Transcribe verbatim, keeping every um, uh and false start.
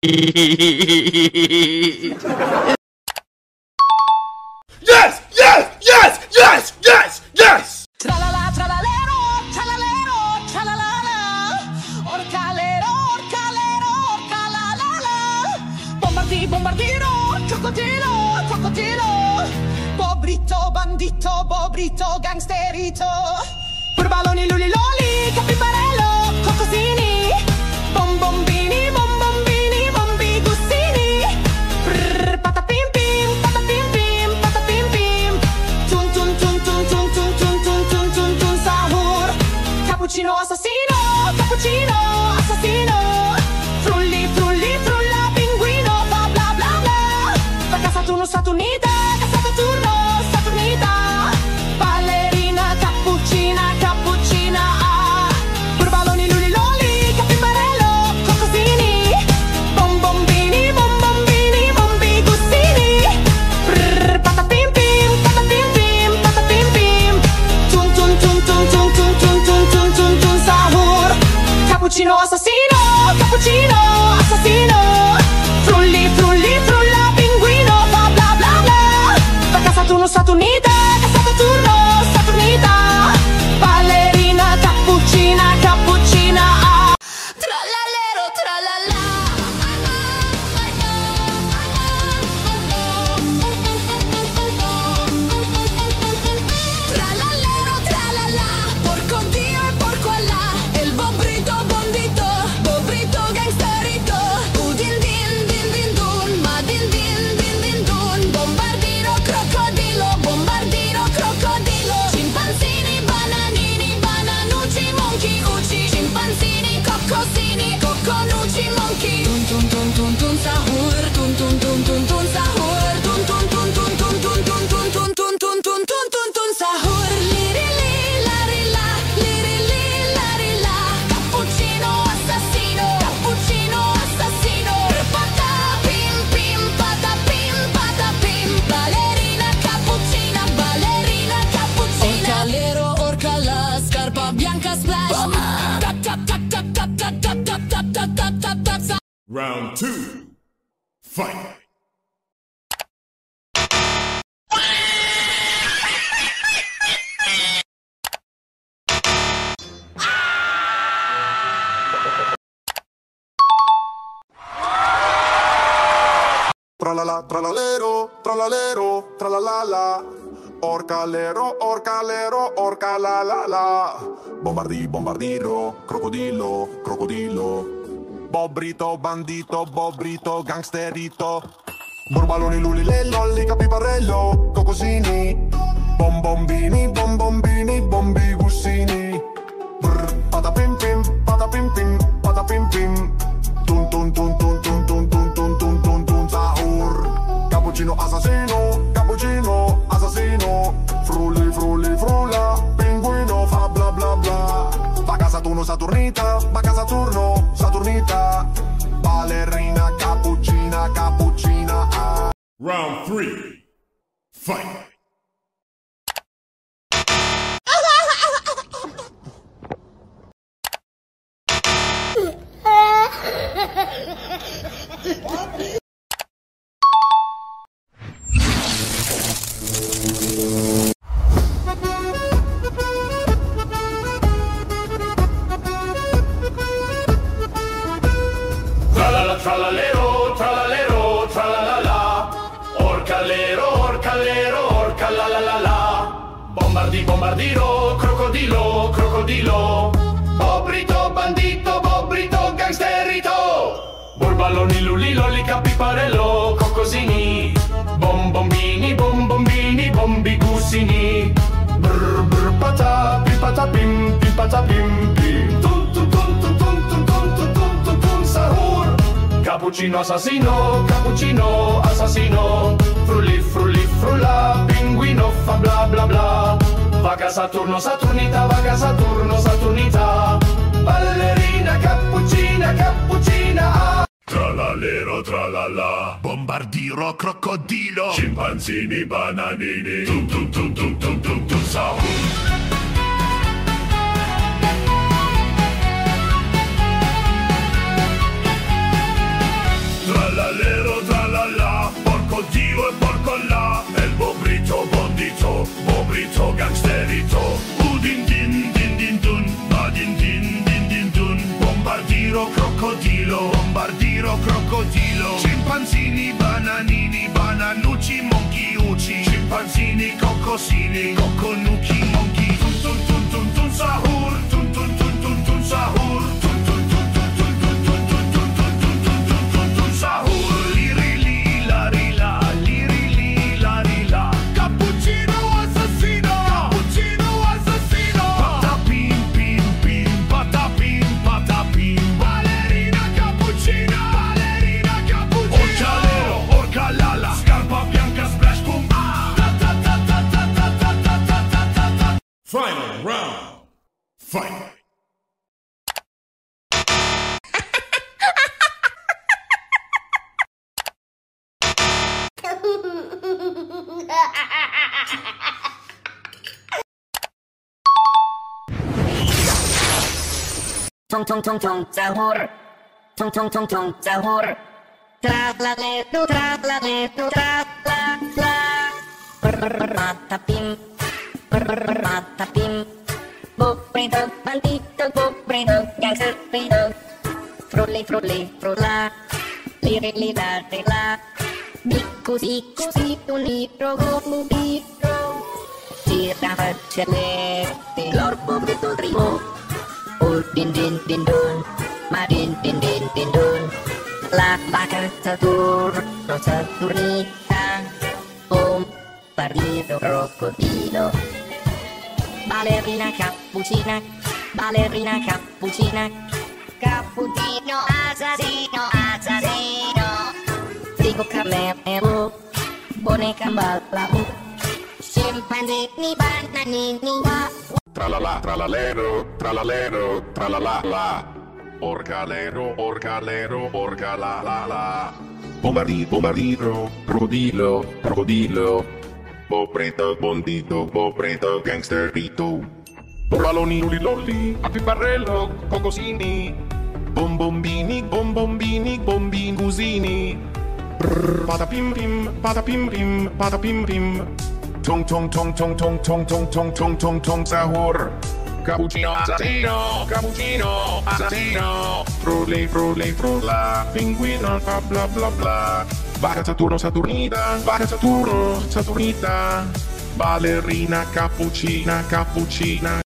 Yes! Yes! Yes! Yes! Yes! Yes! Tralala, tralalero, tralalero, tralalala. Orcalero, orcalero, orcalalala. Bombardi, bombardino, crocodilo, crocodilo. Bobrito, bandito, bobrito, gangsterito. Burbaloni, luliloli, capibarello, cocosini. Bombombini, bombombini, bombigussini. Brrr, patapim pim, patapim pim, patapim pim. Tun tun tun tun tun tun tun tun tun tun tun sahur. Cappuccino assassino, cappuccino assassino. Frulli, frulli, frulla, pinguino, bla bla bla bla. Perché Saturno, Saturnita, Saturno, Saturnita. Ballerina, cappuccina, cappuccina. Ah. Burbaloni, luliloli, capibarello, cocosini. Bombombini, bombombini, bombigussini. Brrr, patapim pim, patapim pim, patapim pim. Tun tun tun tun tun tun tun tun tun tun tun sahur. Cappuccino assassino, cappuccino assassino. Frulli, frulli, frulla, pinguino, bla bla bla bla. Perché Saturno, Saturnita, Saturno, Saturnita. Ballerina, cappuccina, cappuccina. Ah. Tralalero, tralala. Tralalero, tralala. Porco Dio e porco Allah. El bobrito, bondito, bobrito, gangsterito. Udin din din din dun, ma din din din din dun. Bombardino, crocodilo, bombardino, crocodilo. Scimpanzini, bananini, bananucci, monkey, ucci. Scimpanzini, coccosini, cocconucci, monkey. Tun tun tun tun tun sahur, tun tun tun tun tun sahur, tun tun tun tun tun tun tun tun tun tun tun tun tun tun tun sahur. Liri li, lari la, liri li, lari la. Cappuccino assassino, cappuccino assassino. Patapim pim, patapim, patapim. Ballerina, cappuccina, ballerina, cappuccina. Orcalero, orcala, scarpa bianca splash. Tap tap tap tap tap tap tap tap tap tap tap tap tap. Round two. Fight. Tralala, tralalero, tralalero, tralalala. Orcalero, orcalero, orcalalala. Bombardi, bombardiro, crocodilo, crocodilo. Bobrito, bandito, bobrito, gangsterito. Burbaloni, lulile, lolli, capibarello, cocosini. Bombombini, bombombini, bombigussini. Brr, patapim pim, patapim pim, patapim pim. Tun tun tun tun tun tun tun tun tun tun tun sahur. Cappuccino assassino, cappuccino assassino. Frulli, frulli, frulla, pinguino fa bla bla bla. Vaga Saturno, Saturnita, vaga Saturno, Saturnita. Ballerina, cappuccina, cappuccina. Ah. Round three. Fight. Tralala, tralalero, tralalero, tralalala. Orcalero, orcalero, orcalalalala. Bombardi, bombardiro, crocodilo, crocodilo. Bobrito, bandito, bobrito, gangsterito. Burbaloni, luliloli, capibarello, cocosini. Bombombini, bombombini, bombigussini. Brr, brr, patapim, patapim, pim, patapim, pim. Tun, tun, tun, tun, tun, tun, tun, tun, tun, tun, tun, sahur. Cappuccino assassino, cappuccino assassino. Frulli, frulli, frulla, pinguino fa bla bla bla. Vaga Saturno, Saturnita, vaga Saturno, Saturnita. Ballerina, cappuccina, cappuccina. Ah. Tralalero, tralala. Bombardiro, crocodilo. Scimpanzini, bananini. Tum tum tum tum tum tum tum sahur. crocodilo e porco là, e il bobrito bondito, bobrito gangsterito. Udin din din din dun, badin din din din dun. Bombardiro crocodilo, bombardiro crocodilo. Scimpanzini, bananini, bananucci, monchiucci. Scimpanzini, cocosini, coconucchi, monkey. Tun tun tun tun tun sahur, tun tun tun tun tun sahur. Tun tun tun tun tun tun tun tun tun tun tun tun tun tun tun sahur. Liri li la ri la, liri li la ri la. Cappuccino assassino, cappuccino assassino. Patapim pim pim, patapim patapim. Ballerina cappuccina, ballerina cappuccina. Orcalero, orcalala, scarpa bianca splash boom. Ah! Ta ta ta ta ta ta ta ta ta ta ta ta. Final round. Fight. Tung tung tung tung sahur, tung tung tung tung sahur. Tra la le tu tra la le tu tra la la. Patapim, patapim. Bobrito, bandito, bobrito, gangsterito. Frulli, frulli, frulla, liri, lira, lira. Così, così, un libro come un libro. Tira facciate, l'orbo brutto trimo. Oh, din din din dun, ma din din din din dun. La vaca Saturno, Saturnita. Un partito crocodilo. Ballerina cappuccina, ballerina cappuccina. Cappuccino assassino, assassino. Dico Carmelo, boneca balla. Scimpanzini, bananini, wa. Tralala, tralalero, tralalero, tralalala. Orcalero, orcalero, orcalala. Bombardiro, bombardiro, crocodilo, crocodilo. Bobrito, bondito, bobrito, gangsterito. Balloni, lulli, lolli, apiparello, cocosini. Bombombini, bombombini, bombingusini. Brrr, patapim pim, patapim pim, patapim pim. Tung tung tung tung tung tung tung tung tung tung tung sahur. Cappuccino assassino, cappuccino assassino. Frulli, frulli, frulla, pinguino fa bla bla bla. Vaca Saturno, Saturnita, vaca Saturno, Saturnita. Ballerina cappuccina, cappuccina.